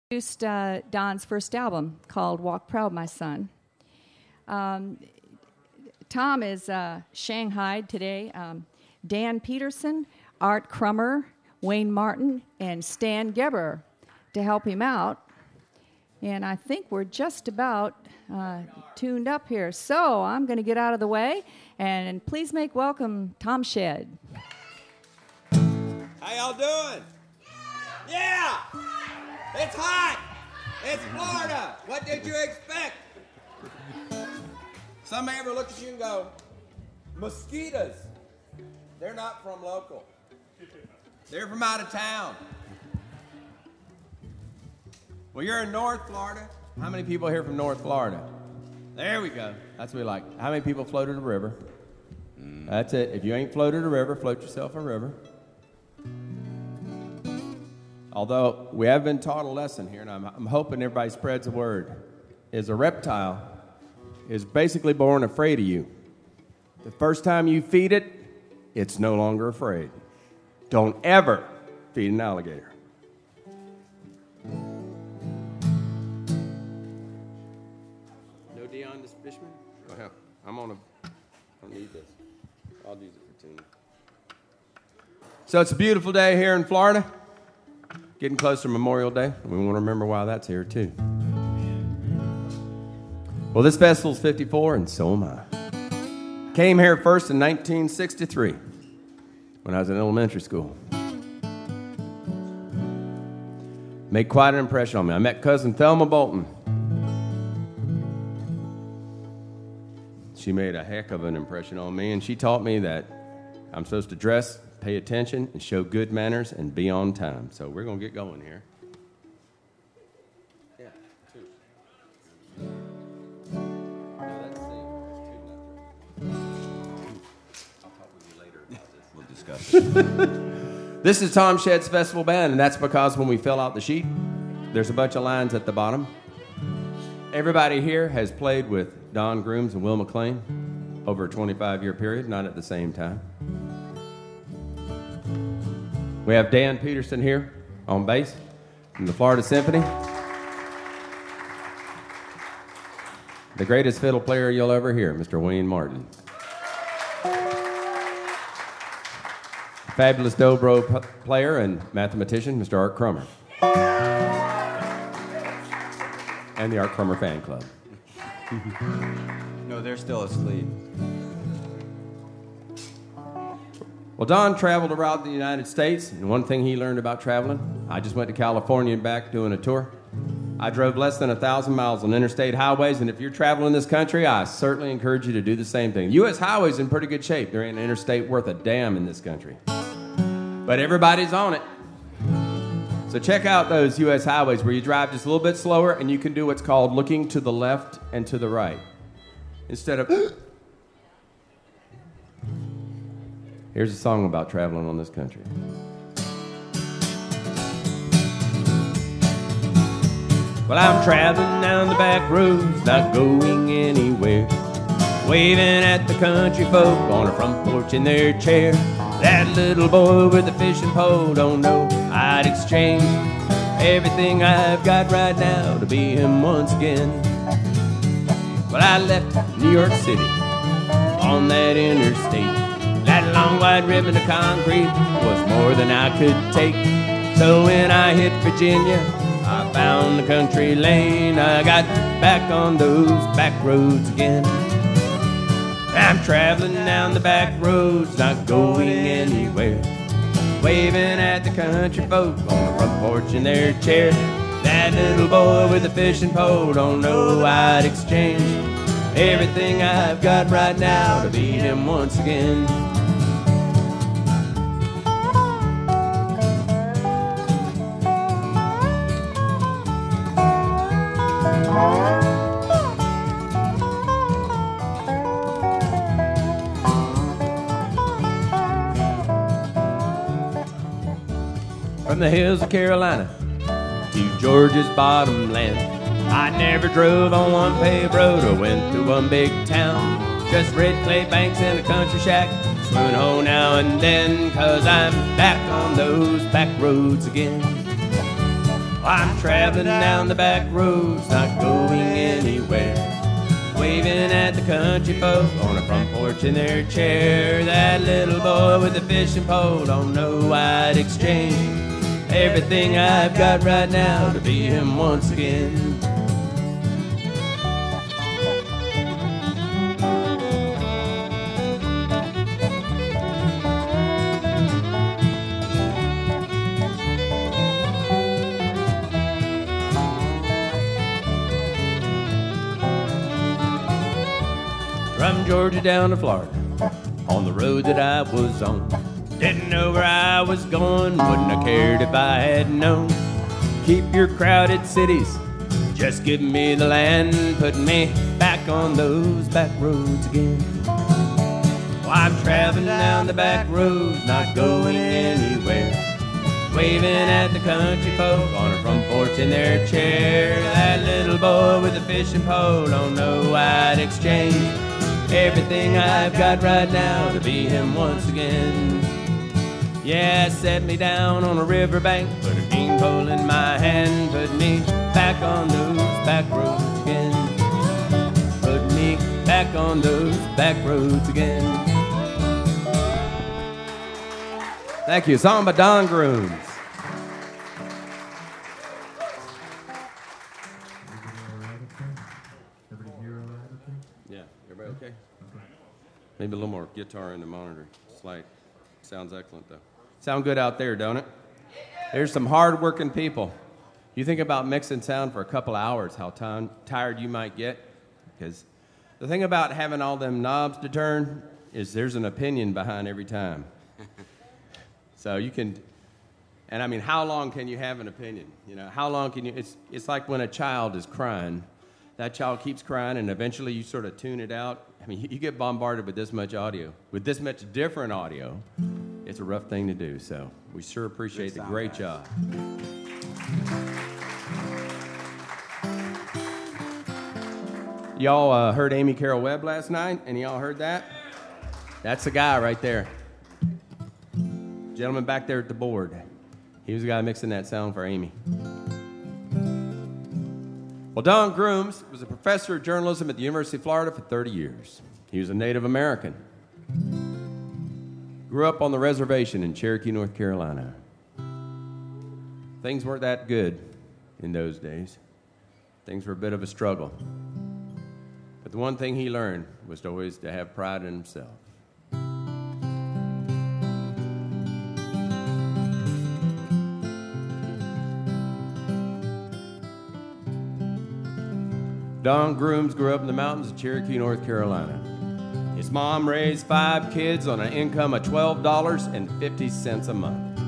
Produced Don's first album called Walk Proud, My Son. Tom is Shanghai today. Dan Peterson, Art Crummer, Wayne Martin, and Stan Geber to help him out. And I think we're just about tuned up here. So I'm going to get out of the way, and please make welcome Tom Shedd. How y'all doing? Yeah! It's hot! It's Florida! What did you expect? Somebody ever look at you and go, mosquitoes? They're not from local. They're from out of town. Well, you're in North Florida. How many people here from North Florida? There we go. That's what we like. How many people floated a river? That's it. If you ain't floated a river, float yourself a river. Although we have been taught a lesson here, and I'm hoping everybody spreads the word, is a reptile is basically born afraid of you. The first time you feed it, it's no longer afraid. Don't ever feed an alligator. No Dion this Fishman? Oh, hell, I don't need this. I'll use it for tuning. So it's a beautiful day here in Florida. Getting close to Memorial Day. We want to remember why that's here, too. Well, this festival's 54, and so am I. Came here first in 1963, when I was in elementary school. Made quite an impression on me. I met cousin Thelma Bolton. She made a heck of an impression on me, and she taught me that I'm supposed to dress, pay attention, and show good manners, and be on time. So we're going to get going here. Yeah, two. Let's see. I'll talk with you later about this. We'll discuss it. This is Tom Shedd's Festival Band, and that's because when we fill out the sheet, there's a bunch of lines at the bottom. Everybody here has played with Don Grooms and Will McLean over a 25-year period, not at the same time. We have Dan Peterson here on bass from the Florida Symphony. The greatest fiddle player you'll ever hear, Mr. Wayne Martin. Fabulous dobro player and mathematician, Mr. Art Crummer. And the Art Crummer Fan Club. No, they're still asleep. Well, Don traveled around the United States, and one thing he learned about traveling, I just went to California and back doing a tour. I drove less than 1,000 miles on interstate highways, and if you're traveling this country, I certainly encourage you to do the same thing. U.S. highways in pretty good shape. There ain't an interstate worth a damn in this country. But everybody's on it. So check out those U.S. highways where you drive just a little bit slower, and you can do what's called looking to the left and to the right. Instead of... Here's a song about traveling on this country. Well, I'm traveling down the back roads, not going anywhere. Waving at the country folk on a front porch in their chair. That little boy with the fishing pole don't know I'd exchange everything I've got right now to be him once again. Well, I left New York City on that interstate. That long white ribbon of concrete was more than I could take. So when I hit Virginia, I found the country lane. I got back on those back roads again. I'm traveling down the back roads, not going anywhere. Waving at the country folk on the front porch in their chair. That little boy with the fishing pole don't know I'd exchange everything I've got right now to beat him once again. From the hills of Carolina to Georgia's bottom land, I never drove on one paved road or went to one big town. Just red clay banks and a country shack, swimming home now and then, 'cause I'm back on those back roads again. I'm traveling down the back roads, not going anywhere. Waving at the country folk on a front porch in their chair. That little boy with the fishing pole don't know I'd exchange everything I've got right now to be him once again. From Georgia down to Florida, on the road that I was on. Didn't know where I was going, wouldn't have cared if I had known. Keep your crowded cities, just give me the land, put me back on those back roads again. Well, I'm traveling down the back roads, not going anywhere. Waving at the country folk on a front porch in their chair. That little boy with the fishing pole don't know I'd exchange everything I've got right now to be him once again. Yeah, set me down on a riverbank, put a bean pole in my hand, put me back on those back roads again. Put me back on those back roads again. Thank you. Song by Don Grooms. Yeah, everybody okay? Maybe a little more guitar in the monitor. Slight. Sounds excellent, though. Sound good out there, don't it? There's some hard-working people. You think about mixing sound for a couple hours, how tired you might get. Because the thing about having all them knobs to turn is there's an opinion behind every time. So you can, and I mean, how long can you have an opinion? You know, how long can you, it's like when a child is crying. That child keeps crying, and eventually you sort of tune it out. I mean, you get bombarded with this much audio, with this much different audio. It's a rough thing to do, so we sure appreciate the great job. Y'all heard Amy Carol Webb last night? Any of y'all heard that? That's the guy right there. Gentleman back there at the board. He was the guy mixing that sound for Amy. Well, Don Grooms was a professor of journalism at the University of Florida for 30 years. He was a Native American. Grew up on the reservation in Cherokee, North Carolina. Things weren't that good in those days. Things were a bit of a struggle. But the one thing he learned was always to have pride in himself. Don Grooms grew up in the mountains of Cherokee, North Carolina. His mom raised 5 kids on an income of $12.50 a month.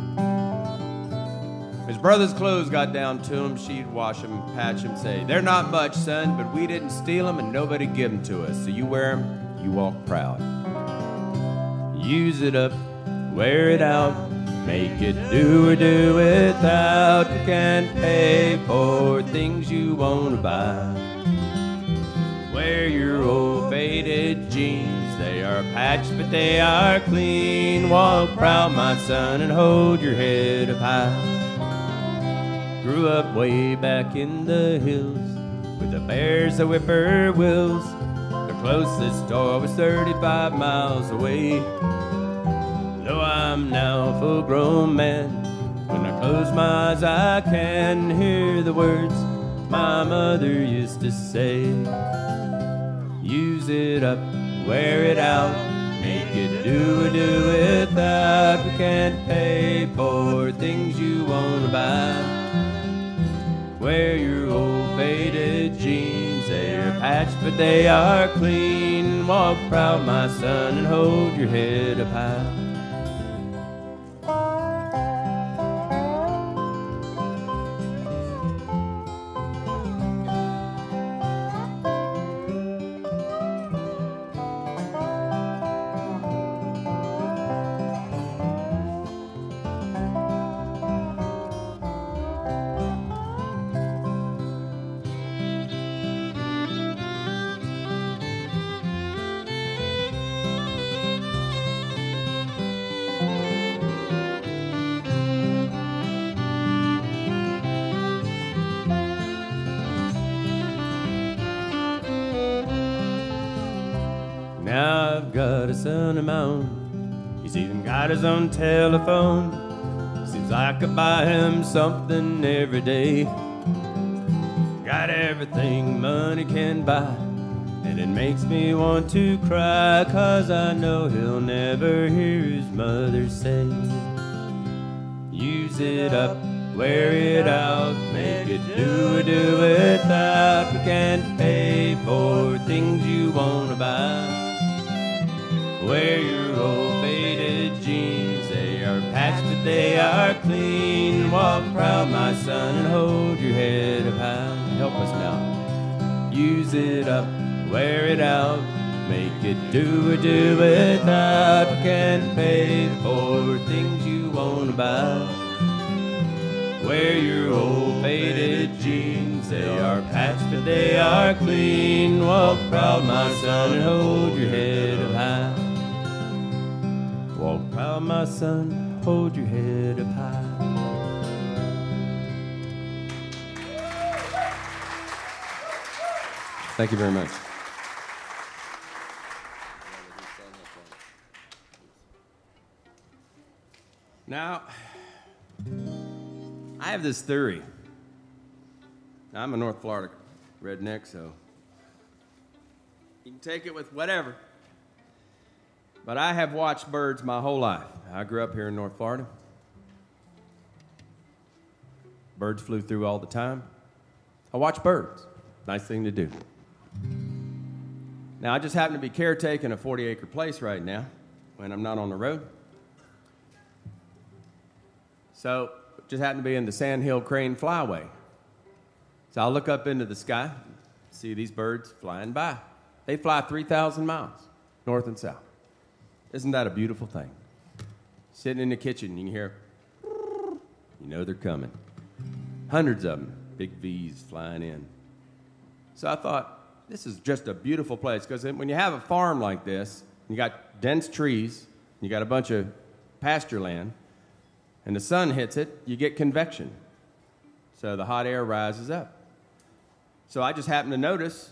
His brother's clothes got down to him. She'd wash them, patch them, say, "They're not much, son, but we didn't steal them and nobody give them to us. So you wear them, you walk proud. Use it up, wear it out, make it do or do without. You can't pay for things you want to buy. Wear your old faded jeans, they are patched but they are clean. Walk proud, my son, and hold your head up high. Grew up way back in the hills with the bears of whippoorwills. The closest store was 35 miles away. Though I'm now a full-grown man, when I close my eyes I can hear the words my mother used to say. Use it up, wear it out, make it do or do without. We can't pay for things you want to buy. Wear your old faded jeans, they're patched but they are clean. Walk proud, my son, and hold your head up high. got a son of my own. He's even got his own telephone. Seems like I buy him something every day. Got everything money can buy, and it makes me want to cry, 'cause I know he'll never hear his mother say, use it up, wear it out, make it do without. We can't pay for things you wanna buy. Wear your old faded jeans, they are patched but they are clean. Walk proud, my son, and hold your head up high. Help us now. Use it up, wear it out, make it do without. We can't pay for things you wanna buy. Wear your old faded jeans, they are patched but they are clean. Walk proud, my son, and hold your head up high. Walk proud, my son, hold your head up high. Thank you very much. Now, I have this theory. Now, I'm a North Florida redneck, so you can take it with whatever. But I have watched birds my whole life. I grew up here in North Florida. Birds flew through all the time. I watch birds. Nice thing to do. Now, I just happen to be caretaking a 40-acre place right now when I'm not on the road. So, just happen to be in the Sandhill Crane Flyway. So I'll look up into the sky, see these birds flying by. They fly 3,000 miles, north and south. Isn't that a beautiful thing? Sitting in the kitchen, you can hear, you know they're coming. Hundreds of them, big V's flying in. So I thought, this is just a beautiful place, because when you have a farm like this, you got dense trees, you got a bunch of pasture land, and the sun hits it, you get convection. So the hot air rises up. So I just happened to notice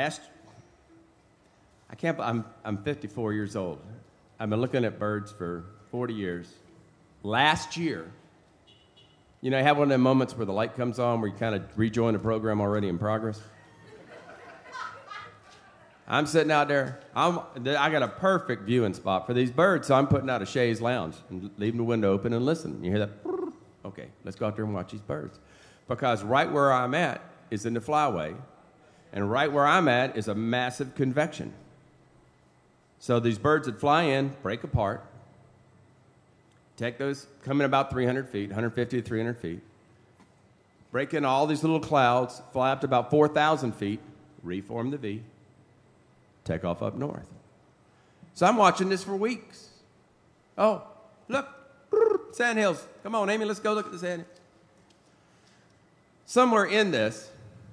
I'm 54 years old. I've been looking at birds for 40 years. Last year, you know, you have one of them moments where the light comes on, where you kind of rejoin the program already in progress. I'm sitting out there. I got a perfect viewing spot for these birds, so I'm putting out a chaise lounge and leaving the window open and listening. You hear that? Okay, let's go out there and watch these birds. Because right where I'm at is in the flyway, and right where I'm at is a massive convection. So these birds that fly in, break apart, take those, come in about 300 feet, 150 to 300 feet, break in all these little clouds, fly up to about 4,000 feet, reform the V, take off up north. So I'm watching this for weeks. Oh, look, sandhills. Come on, Amy, let's go look at the sandhills. Somewhere in this,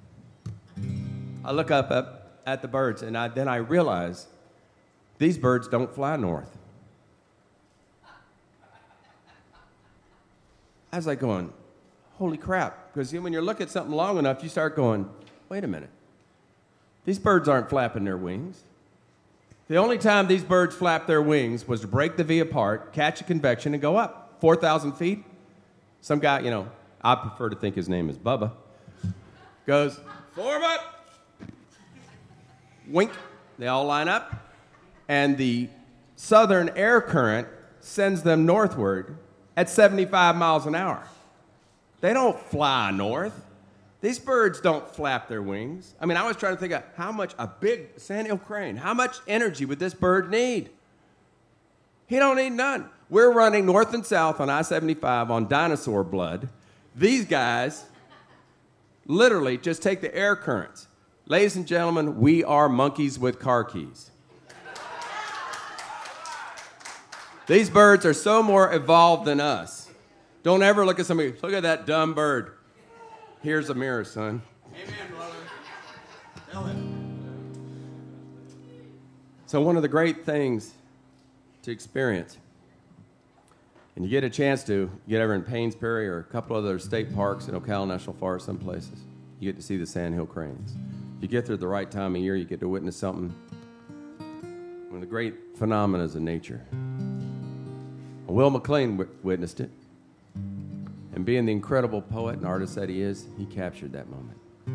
I look up at the birds, and then I realize these birds don't fly north. I was like going, holy crap. Because when you look at something long enough, you start going, wait a minute. These birds aren't flapping their wings. The only time these birds flapped their wings was to break the V apart, catch a convection, and go up 4,000 feet. Some guy, you know, I prefer to think his name is Bubba, goes, form up, wink. They all line up, and the southern air current sends them northward at 75 miles an hour. They don't fly north. These birds don't flap their wings. I mean, I was trying to think of how much a big sandhill crane, how much energy would this bird need? He don't need none. We're running north and south on I-75 on dinosaur blood. These guys literally just take the air currents. Ladies and gentlemen, we are monkeys with car keys. These birds are so more evolved than us. Don't ever look at somebody, look at that dumb bird. Here's a mirror, son. Amen, brother. Tell him. So one of the great things to experience, and you get a chance to get over in Paynes Perry or a couple other state parks in Ocala National Forest, some places, you get to see the sandhill cranes. If you get there at the right time of year, you get to witness something one of the great phenomena of nature. Will McLean witnessed it. And being the incredible poet and artist that he is, he captured that moment.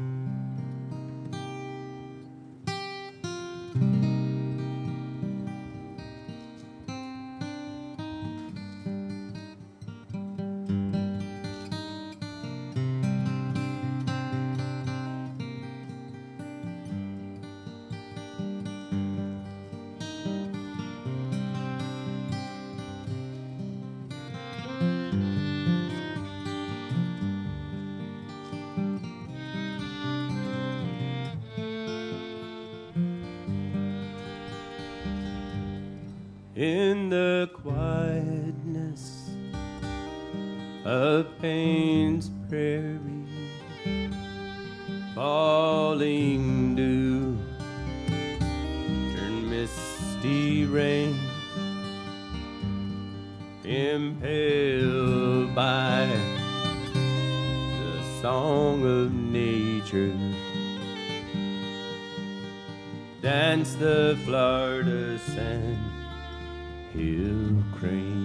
In the quietness of Payne's prairie, falling dew turned misty rain, impelled by the song of nature, danced the Florida sand hill crane.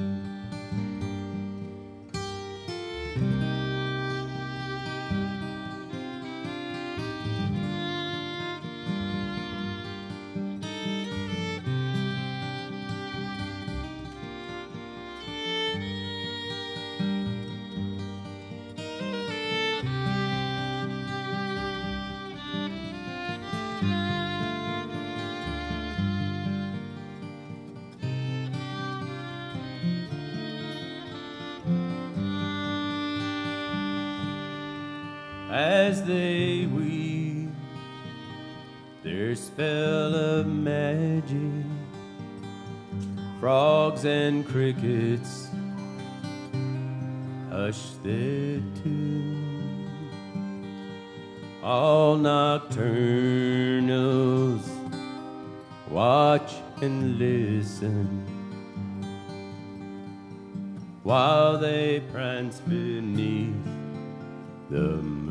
As they weave their spell of magic, frogs and crickets hush their tune. All nocturnals watch and listen while they prance beneath the moon.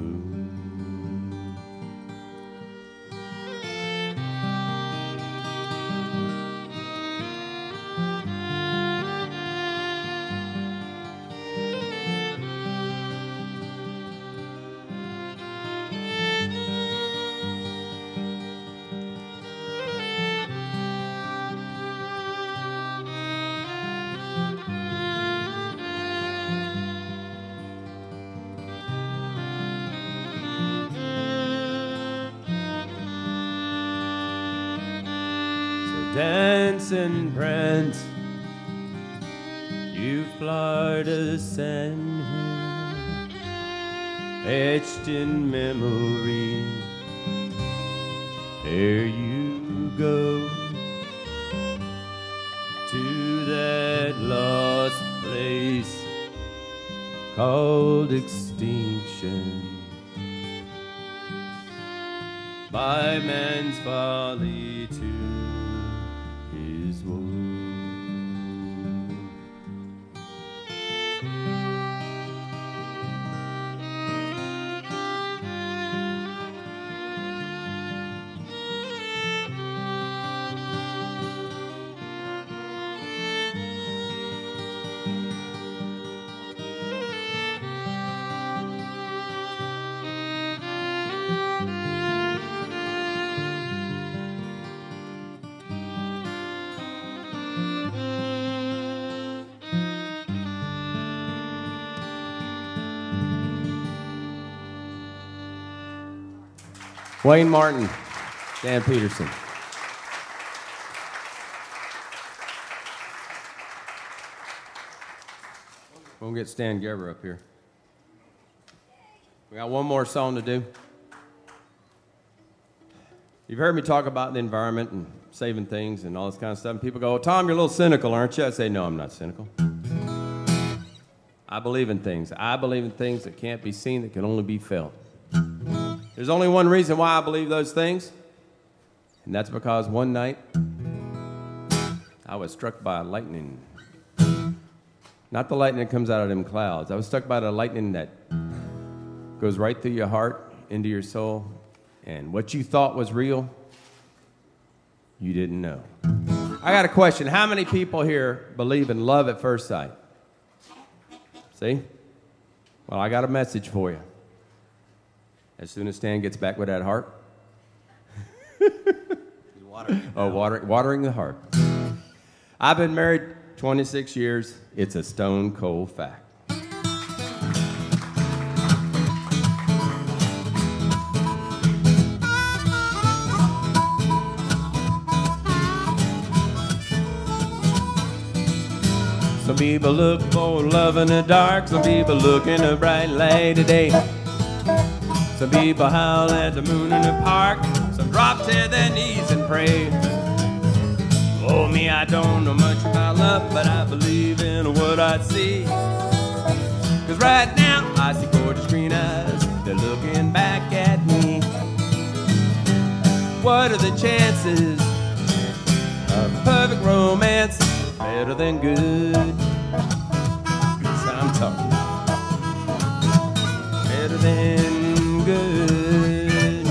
Dance and prance, you Florida sand hill, etched in memory. There you go to that lost place called extinction, by man's folly too. Wayne Martin, Dan Peterson. We'll get Stan Gerber up here. We got one more song to do. You've heard me talk about the environment and saving things and all this kind of stuff. And people go, Tom, you're a little cynical, aren't you? I say, no, I'm not cynical. I believe in things. I believe in things that can't be seen, that can only be felt. There's only one reason why I believe those things, and that's because one night I was struck by lightning. Not the lightning that comes out of them clouds. I was struck by the lightning that goes right through your heart, into your soul, and what you thought was real you didn't know. I got a question. How many people here believe in love at first sight? See? Well, I got a message for you. As soon as Stan gets back with that heart. Watering the heart. I've been married 26 years. It's a stone cold fact. Some people look for love in the dark. Some people look in the bright light of day. Some people howl at the moon in the park. Some drop to their knees and pray. Oh, me, I don't know much about love, but I believe in what I see. 'Cause right now I see gorgeous green eyes. They're looking back at me. What are the chances of perfect romance? Better than good. Yes, I'm talking. Better than good.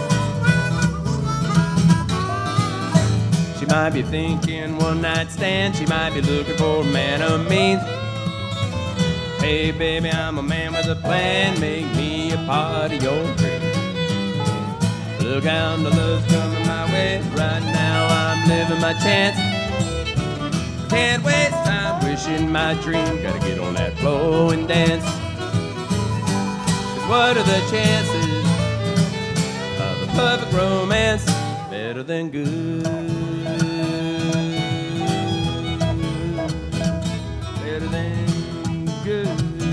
She might be thinking one night stand. She might be looking for a man of means. Hey, baby, I'm a man with a plan. Make me a part of your dream. Look out, the love's coming my way. Right now I'm living my chance. Can't waste time wishing my dream. Gotta get on that floor and dance. 'Cause what are the chances of a perfect romance? Better than good. Better than good.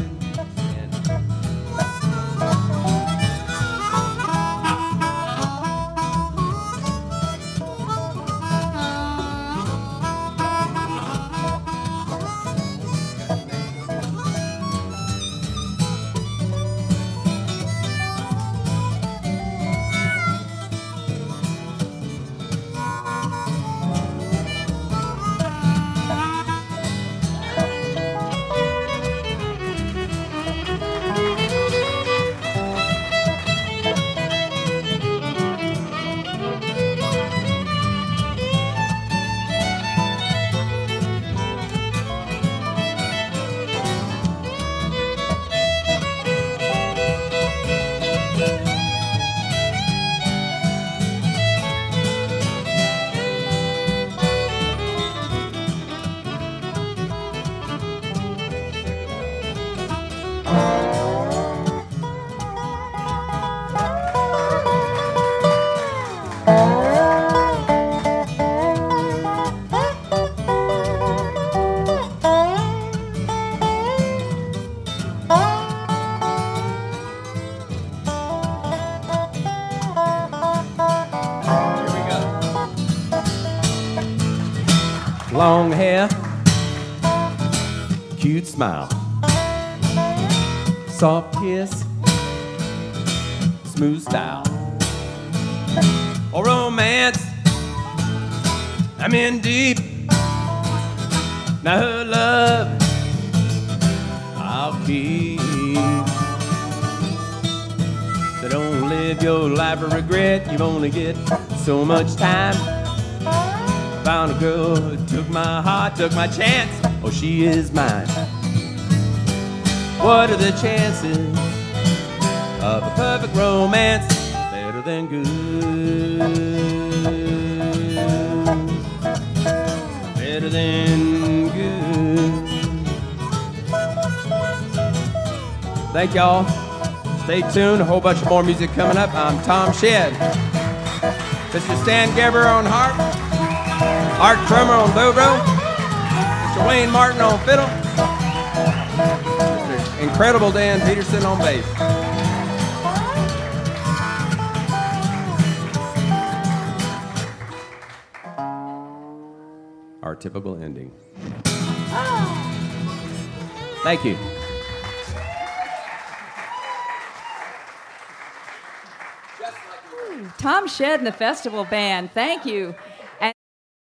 Long hair, cute smile, soft kiss, smooth style. Oh, romance, I'm in deep. Now her love, I'll keep. So don't live your life of regret. You've only get so much time. Found a girl who took my heart, took my chance. Oh, she is mine. What are the chances of a perfect romance? Better than good. Better than good. Thank y'all. Stay tuned. A whole bunch of more music coming up. I'm Tom Shedd. Mr. Stan Gebber on harp. Art Trummer on dobro, Mr. Wayne Martin on fiddle, Mr. Incredible Dan Peterson on bass. Our typical ending. Thank you. Tom Shedd and the Festival Band, thank you.